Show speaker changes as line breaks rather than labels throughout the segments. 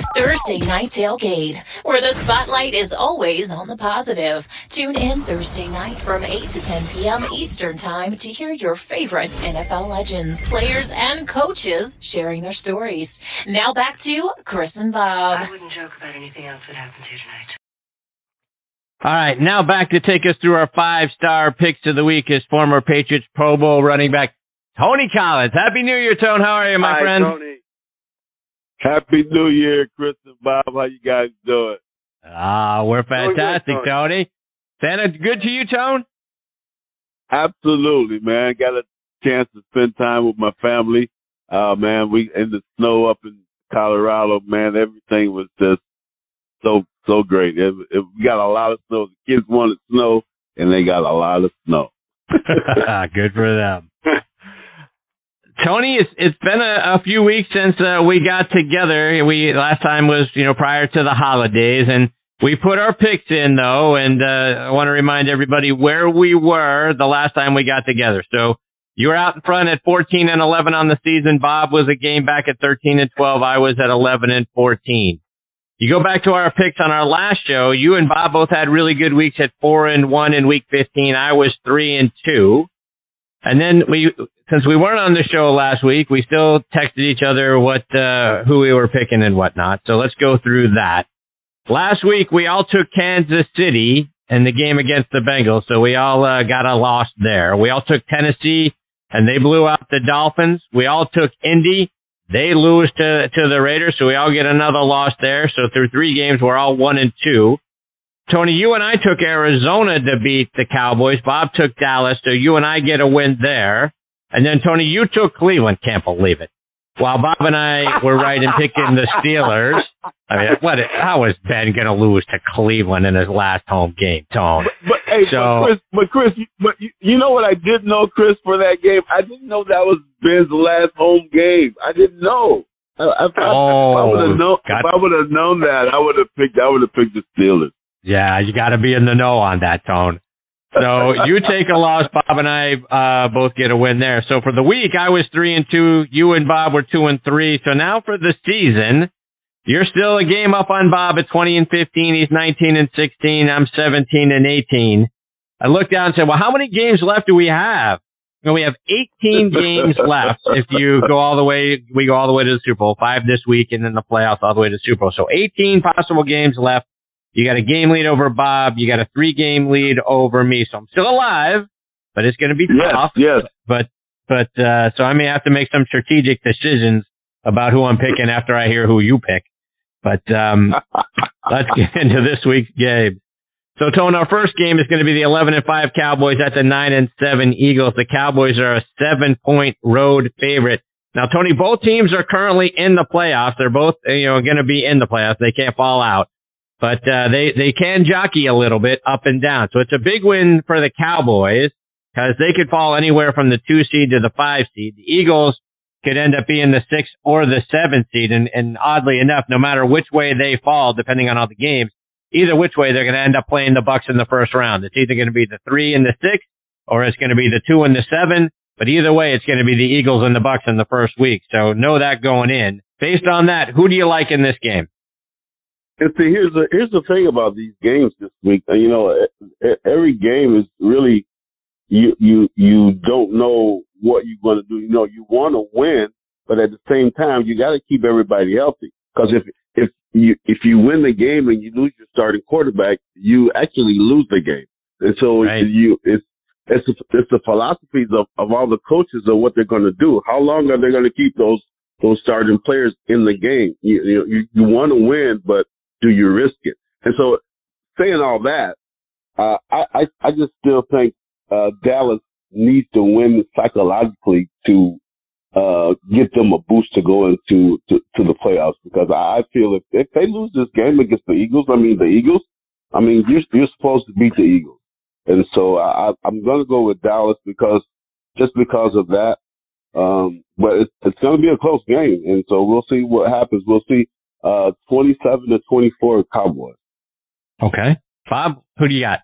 Thursday Night Tailgate, where the spotlight is always on the positive. Tune in Thursday night from 8 to 10 p.m. Eastern Time to hear your favorite NFL legends, players, and coaches sharing their stories. Now back to Chris and Bob.
I wouldn't joke about anything else that happens here tonight.
All right, now back to take us through our 5-star picks of the week is former Patriots Pro Bowl running back Tony Collins. Happy New Year, Tone. How are you, my friend?
Hi, Tony. Happy New Year, Chris and Bob. How you guys doing?
We're fantastic,
good,
Tony. Santa good to you, Tone?
Absolutely, man. Got a chance to spend time with my family. Man, we in the snow up in Colorado, man. Everything was just so great. We got a lot of snow. The kids wanted snow, and they got a lot of snow.
Good for them. Tony, it's been a few weeks since we got together. Last time was prior to the holidays, and we put our picks in though. And I want to remind everybody where we were the last time we got together. So you were out in front at 14-11 on the season. Bob was a game back at 13-12. I was at 11-14. You go back to our picks on our last show. You and Bob both had really good weeks at 4-1 in week 15. I was 3-2. And then since we weren't on the show last week, we still texted each other who we were picking and whatnot. So let's go through that. Last week, we all took Kansas City in the game against the Bengals. So we all got a loss there. We all took Tennessee and they blew out the Dolphins. We all took Indy. They lose to the Raiders. So we all get another loss there. So through 3 games, we're all 1-2. Tony, you and I took Arizona to beat the Cowboys. Bob took Dallas, so you and I get a win there. And then, Tony, you took Cleveland. Can't believe it. While Bob and I were right in picking the Steelers. I mean, how is Ben going to lose to Cleveland in his last home game, Tony?
But Chris, you know what I did know, Chris, for that game? I didn't know that was Ben's last home game. I didn't know. If I would have known that, I would have picked the Steelers.
Yeah, you got to be in the know on that, Tone. So you take a loss, Bob and I both get a win there. So for the week, I was 3-2. You and Bob were 2-3. So now for the season, you're still a game up on Bob at 20-15. He's 19-16. I'm 17-18. I looked down and said, well, how many games left do we have? We have 18 games left. If you go all the way, we go all the way to the Super Bowl. 5 this week, and then the playoffs all the way to the Super Bowl. So 18 possible games left. You got a game lead over Bob. You got a 3-game lead over me. So I'm still alive, but it's going to be tough.
Yes.
But so I may have to make some strategic decisions about who I'm picking after I hear who you pick. But let's get into this week's game. So, Tone, our first game is going to be the 11-5 Cowboys at the 9-7 Eagles. The Cowboys are a 7-point road favorite. Now, Tony, both teams are currently in the playoffs. They're both going to be in the playoffs. They can't fall out. But they can jockey a little bit up and down. So it's a big win for the Cowboys because they could fall anywhere from the 2 seed to the 5 seed. The Eagles could end up being the 6 or the 7 seed. And oddly enough, no matter which way they fall, depending on all the games, either which way, they're going to end up playing the Bucs in the first round. It's either going to be the 3 and the 6, or it's going to be the 2 and the 7. But either way, it's going to be the Eagles and the Bucs in the first week. So know that going in. Based on that, who do you like in this game?
And see, here's the thing about these games this week. Every game is really you don't know what you're going to do. You want to win, but at the same time, you got to keep everybody healthy. Because if you win the game and you lose your starting quarterback, you actually lose the game. And so
right.
It's the philosophies of all the coaches of what they're going to do. How long are they going to keep those starting players in the game? You want to win, but do you risk it? And so, saying all that, I just still think Dallas needs to win psychologically to get them a boost to go into the playoffs. Because I feel if they lose this game against the Eagles, you're supposed to beat the Eagles. And so I'm going to go with Dallas because of that. But it's going to be a close game, and so we'll see what happens. We'll see 27-24 Cowboys.
Okay. Bob, who do you got?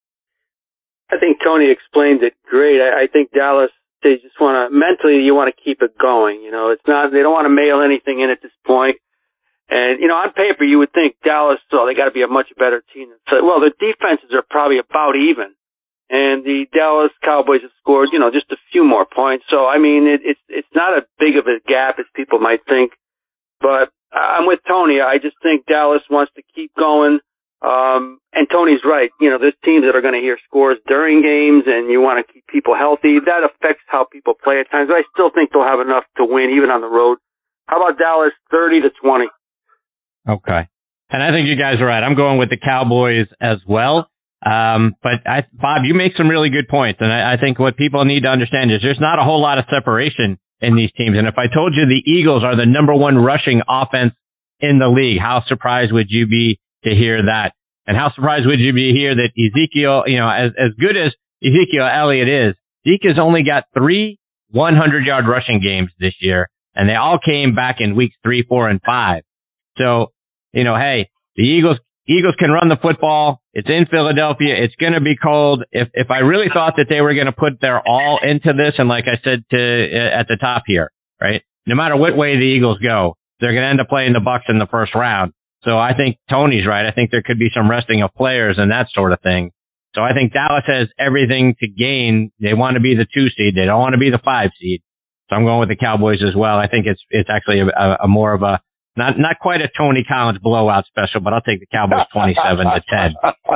I think Tony explained it great. I think Dallas, they just want to, mentally, you want to keep it going. It's not, they don't want to mail anything in at this point. And, on paper, you would think Dallas, they got to be a much better team. Well, their defenses are probably about even. And the Dallas Cowboys have scored, just a few more points. So, I mean, it's not as big of a gap as people might think. But I'm with Tony. I just think Dallas wants to keep going. And Tony's right. There's teams that are going to hear scores during games, and you want to keep people healthy. That affects how people play at times. But I still think they'll have enough to win, even on the road. How about Dallas 30-20?
Okay. And I think you guys are right. I'm going with the Cowboys as well. But Bob, you make some really good points. And I think what people need to understand is there's not a whole lot of separation in these teams. And if I told you the Eagles are the number one rushing offense in the league, how surprised would you be to hear that? And how surprised would you be to hear that Ezekiel, as good as Ezekiel Elliott is, Zeke has only got 3 100-yard rushing games this year. And they all came back in weeks 3, 4, and 5. So, hey, the Eagles can run the football. It's in Philadelphia. It's going to be cold. If I really thought that they were going to put their all into this, and like I said at the top here, right? No matter what way the Eagles go, they're going to end up playing the Bucs in the first round. So I think Tony's right. I think there could be some resting of players and that sort of thing. So I think Dallas has everything to gain. They want to be the 2 seed. They don't want to be the 5 seed. So I'm going with the Cowboys as well. I think it's actually a more of a not quite a Tony Collins blowout special, but I'll take the Cowboys 27-10.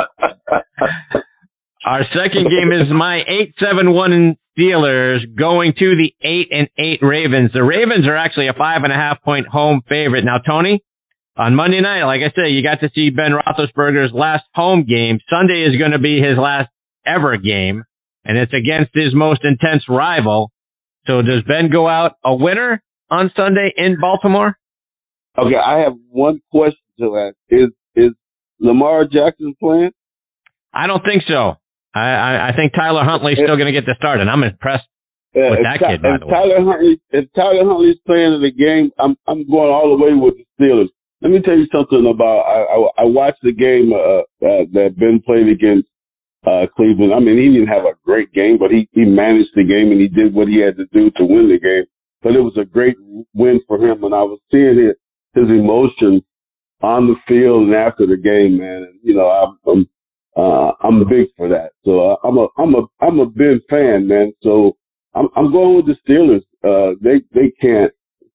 Our second game is my 8-7-1 Steelers going to the 8-8 Ravens. The Ravens are actually a 5.5-point home favorite. Now, Tony, on Monday night, like I said, you got to see Ben Roethlisberger's last home game. Sunday is going to be his last ever game, and it's against his most intense rival. So does Ben go out a winner on Sunday in Baltimore?
Okay, I have one question to ask. Is Lamar Jackson playing?
I don't think so. I think Tyler Huntley's still going to get the start, and I'm impressed with that kid, by the way.
If Tyler Huntley's playing in the game, I'm going all the way with the Steelers. Let me tell you something about I watched the game that Ben played against Cleveland. I mean, he didn't have a great game, but he managed the game and he did what he had to do to win the game. But it was a great win for him, and I was seeing his emotions on the field and after the game, man. And, I'm big for that. So I'm a Ben fan, man. So I'm going with the Steelers. They can't.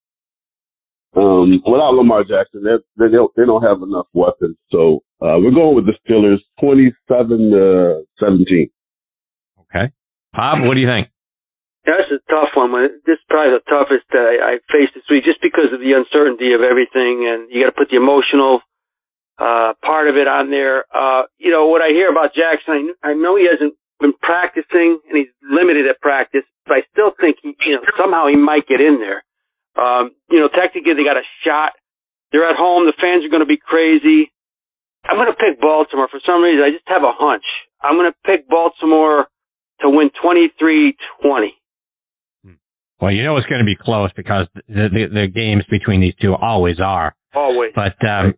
Without Lamar Jackson, they don't have enough weapons. So we're going with the Steelers, 27-17.
Okay, Bob, what do you think?
That's a tough one. This is probably the toughest I faced this week, just because of the uncertainty of everything, and you got to put the emotional part of it on there. What I hear about Jackson, I know he hasn't been practicing and he's limited at practice, but I still think somehow he might get in there. Technically they got a shot. They're at home. The fans are going to be crazy. I'm going to pick Baltimore for some reason. I just have a hunch. I'm going to pick Baltimore to win 23-20.
Well, it's going to be close because the games between these two always are.
Always.
But the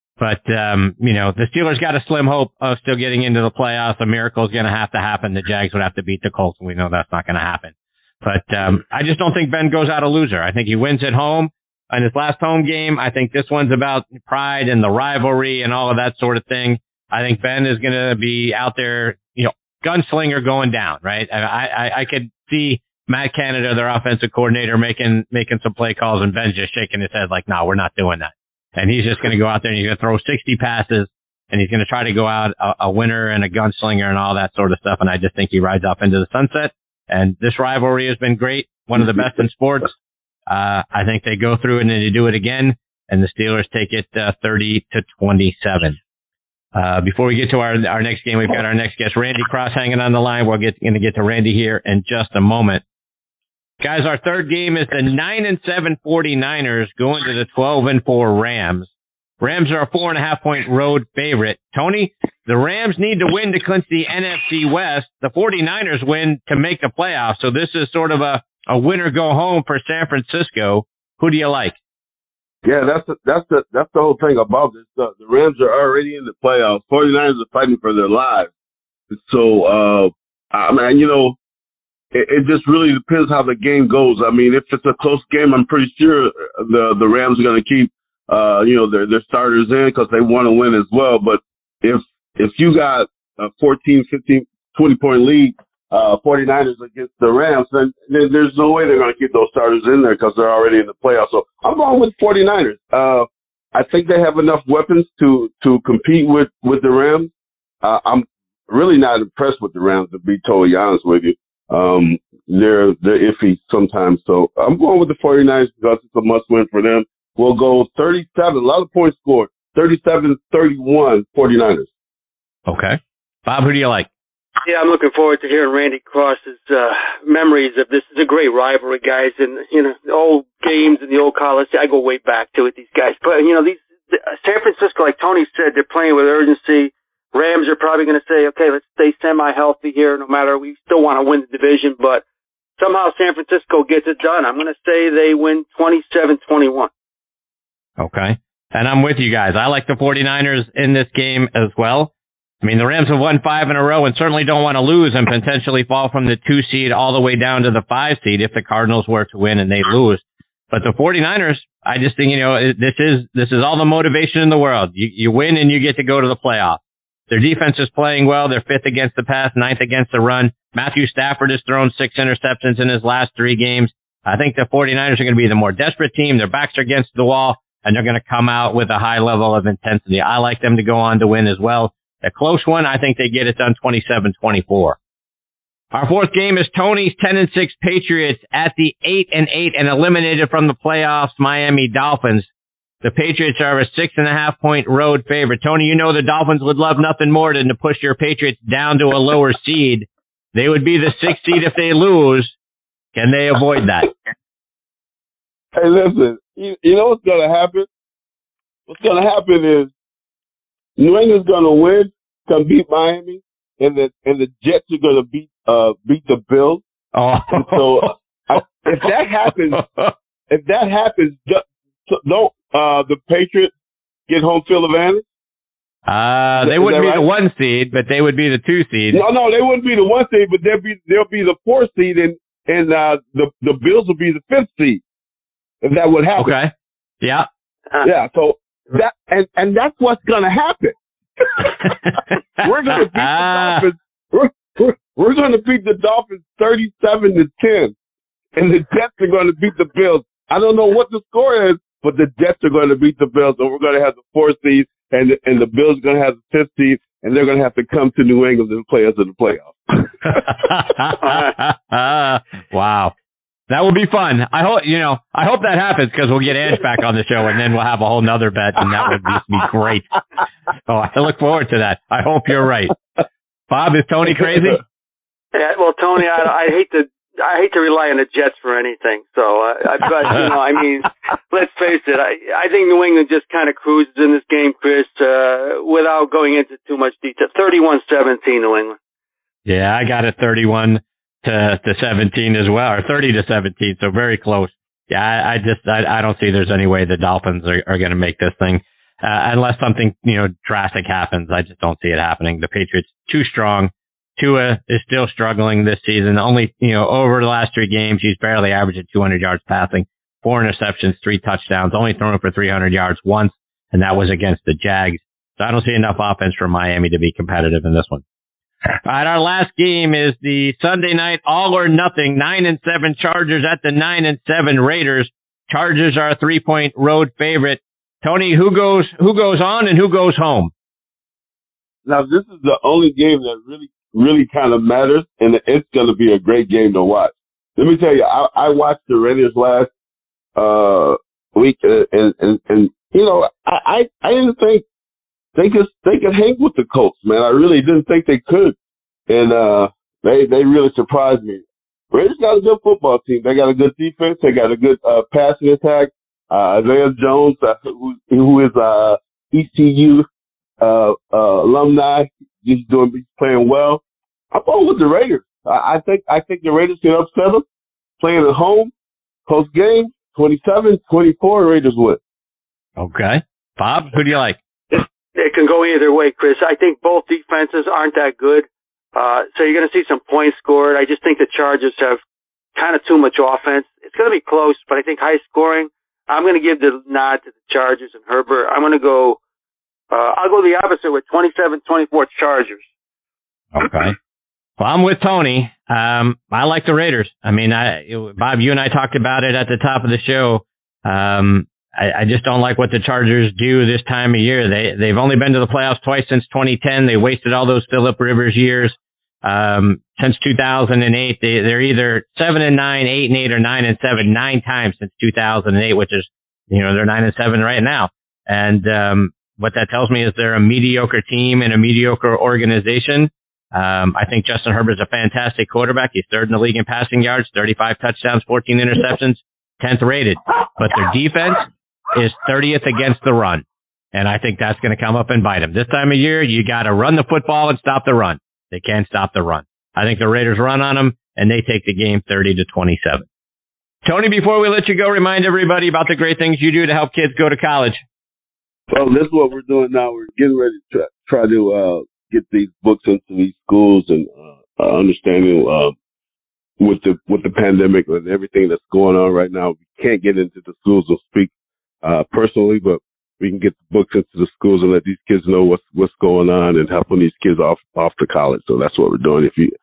Steelers got a slim hope of still getting into the playoffs. A miracle is going to happen. The Jags would have to beat the Colts, and we know that's not going to happen. But I just don't think Ben goes out a loser. I think he wins at home in his last home game. I think this one's about pride and the rivalry and all of that sort of thing. I think Ben is going to be out there, gunslinger going down, right? I could see Matt Canada, their offensive coordinator, making some play calls, and Ben's just shaking his head like, no, we're not doing that. And he's just going to go out there and he's going to throw 60 passes, and he's going to try to go out a winner and a gunslinger and all that sort of stuff. And I just think he rides off into the sunset. And this rivalry has been great, one of the best in sports. I think they go through it and they do it again, and the Steelers take it 30-27. Before we get to our next game, we've got our next guest, Randy Cross, hanging on the line. We're going to get to Randy here in just a moment. Guys, our third game is the 9-7 49ers going to the 12-4 Rams. Rams are a 4.5-point road favorite. Tony, the Rams need to win to clinch the NFC West. The 49ers win to make the playoffs. So this is sort of a winner go home for San Francisco. Who do you like?
Yeah, that's the whole thing about this stuff. The Rams are already in the playoffs. 49ers are fighting for their lives. So, it just really depends how the game goes. I mean, if it's a close game, I'm pretty sure the Rams are going to keep their starters in because they want to win as well. But if you got a 14, 15, 20-point lead, 49ers against the Rams, then there's no way they're going to keep those starters in there because they're already in the playoffs. So I'm going with 49ers. I think they have enough weapons to compete with the Rams. I'm really not impressed with the Rams, to be totally honest with you. They're iffy sometimes. So I'm going with the 49ers because it's a must-win for them. We'll go 37, a lot of points scored, 37-31, 49ers.
Okay. Bob, who do you like?
Yeah, I'm looking forward to hearing Randy Cross's memories of this. Is a great rivalry, guys, and the old games and the old college. I go way back to it, these guys. But these San Francisco, like Tony said, they're playing with urgency. Rams are probably going to say, okay, let's stay semi-healthy here. No matter, we still want to win the division, but somehow San Francisco gets it done. I'm going to say they win 27-21.
Okay, and I'm with you guys. I like the 49ers in this game as well. I mean, the Rams have won 5 in a row and certainly don't want to lose and potentially fall from the 2 seed all the way down to the 5 seed if the Cardinals were to win and they lose. But the 49ers, I just think, this is all the motivation in the world. You win and you get to go to the playoffs. Their defense is playing well. They're 5th against the pass, 9th against the run. Matthew Stafford has thrown 6 interceptions in his last 3 games. I think the 49ers are going to be the more desperate team. Their backs are against the wall, and they're going to come out with a high level of intensity. I like them to go on to win as well. A close one, I think they get it done 27-24. Our fourth game is Tony's 10-6 Patriots at the 8-8 and eliminated from the playoffs Miami Dolphins. The Patriots are a 6.5-point road favorite. Tony, the Dolphins would love nothing more than to push your Patriots down to a lower seed. They would be the 6th seed if they lose. Can they avoid that?
Hey, listen, you know what's going to happen? What's going to happen is New England's going to win, come beat Miami, and the Jets are going to beat the Bills.
Oh.
So if that happens, don't the Patriots get home field advantage?
They wouldn't be the 1 seed, but they would be the 2 seed.
No, they wouldn't be the 1 seed, but they'll be the 4 seed, and the Bills will be the 5th seed. If that would happen.
Okay. Yeah.
Yeah. So that and that's what's gonna happen. We're gonna beat the Dolphins. We're gonna beat the Dolphins 37-10, and the Jets are gonna beat the Bills. I don't know what the score is, but the Jets are gonna beat the Bills, and we're gonna have the 4th seed, and the Bills are gonna have the 5th seed, and they're gonna have to come to New England and play us in the playoffs.
Wow. That will be fun. I hope that happens because we'll get Ange back on the show and then we'll have a whole nother bet and that would just be great. Oh, I look forward to that. I hope you're right. Bob, is Tony crazy?
Yeah, well, Tony, I hate to rely on the Jets for anything. So, let's face it. I think New England just kind of cruises in this game, Chris, without going into too much detail. 31-17, New England.
Yeah, I got it 31 to 17 as well, or 30-17, so very close. Yeah, I don't see there's any way the Dolphins are going to make this thing unless something drastic happens. I just don't see it happening. The Patriots too strong. Tua is still struggling this season. Only over the last 3 games, he's barely averaging 200 yards passing, 4 interceptions, 3 touchdowns, only thrown for 300 yards once, and that was against the Jags. So I don't see enough offense for Miami to be competitive in this one. All right, our last game is the Sunday night all or nothing 9-7 Chargers at the 9-7 Raiders. Chargers are a 3-point road favorite. Tony, who goes on and who goes home?
Now, this is the only game that really kind of matters, and it's going to be a great game to watch. Let me tell you, I watched the Raiders last week, and I didn't think they could hang with the Colts, man. I really didn't think they could. And they really surprised me. Raiders got a good football team. They got a good defense. They got a good passing attack. Isaiah Jones, who is ECU alumni, he's playing well. I'm going with the Raiders. I think the Raiders can upset them. Playing at home, close game, 27-24, Raiders win.
Okay. Bob, who do you like?
It can go either way, Chris. I think both defenses aren't that good. So you're going to see some points scored. I just think the Chargers have kind of too much offense. It's going to be close, but I think high scoring. I'm going to give the nod to the Chargers and Herbert. I'm going to go, I'll go the opposite with 27-24 Chargers.
Okay. Well, I'm with Tony. I like the Raiders. I mean, Bob, you and I talked about it at the top of the show. I just don't like what the Chargers do this time of year. They've only been to the playoffs twice since 2010. They wasted all those Phillip Rivers years. Since 2008, they're either 7-9, 8-8, or 9-7, 9 times since 2008, which is, they're 9-7 right now. And what that tells me is they're a mediocre team and a mediocre organization. I think Justin Herbert's a fantastic quarterback. He's third in the league in passing yards, 35 touchdowns, 14 interceptions, 10th rated. But their defense is 30th against the run. And I think that's going to come up and bite them. This time of year, you got to run the football and stop the run. They can't stop the run. I think the Raiders run on them, and they take the game 30-27. Tony, before we let you go, remind everybody about the great things you do to help kids go to college.
Well, this is what we're doing now. We're getting ready to try to get these books into these schools and understanding with the pandemic and everything that's going on right now. We can't get into the schools and speak personally, but we can get the books into the schools and let these kids know what's going on and helping these kids off to college. So that's what we're doing. If you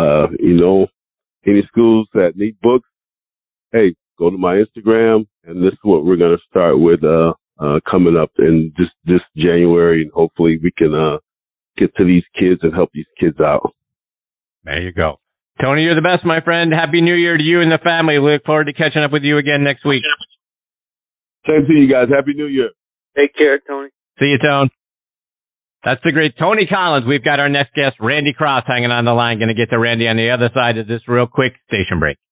any schools that need books, hey, go to my Instagram, and this is what we're going to start with coming up in this January, and hopefully we can get to these kids and help these kids out.
There you go. Tony, you're the best, my friend. Happy New Year to you and the family. Look forward to catching up with you again next week.
Same to you guys. Happy New Year.
Take care, Tony.
See you, Tone. That's the great Tony Collins. We've got our next guest, Randy Cross, hanging on the line. Going to get to Randy on the other side of this real quick station break.